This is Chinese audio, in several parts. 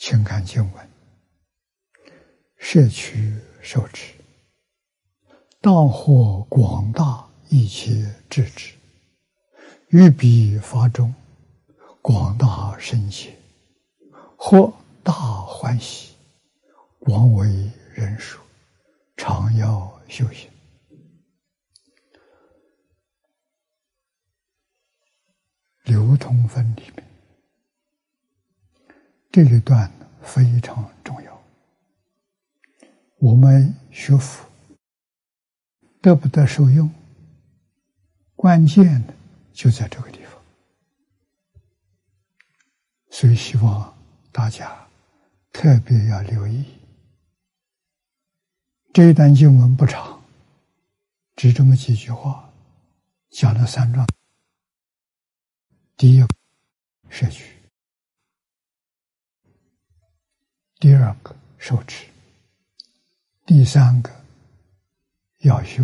请看经文：摄取受持，当获广大一切智智，于彼法中广大深切，或大欢喜，广为人数，常要修行。流通分里面这一段非常重要。我们学佛得不得受用，关键的就在这个地方。所以希望大家特别要留意。这一段经文不长，只这么几句话，讲了三桩。第一个摄取，第二个受持，第三个要修，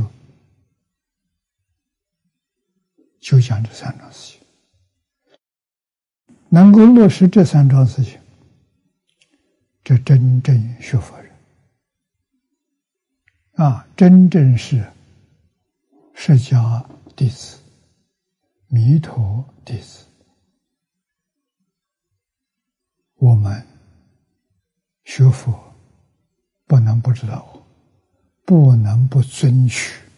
就讲这三桩事情。能够落实这三桩事情，这真正学佛人真正是释迦弟子、弥陀弟子。我们学佛不能不知道，不能不遵循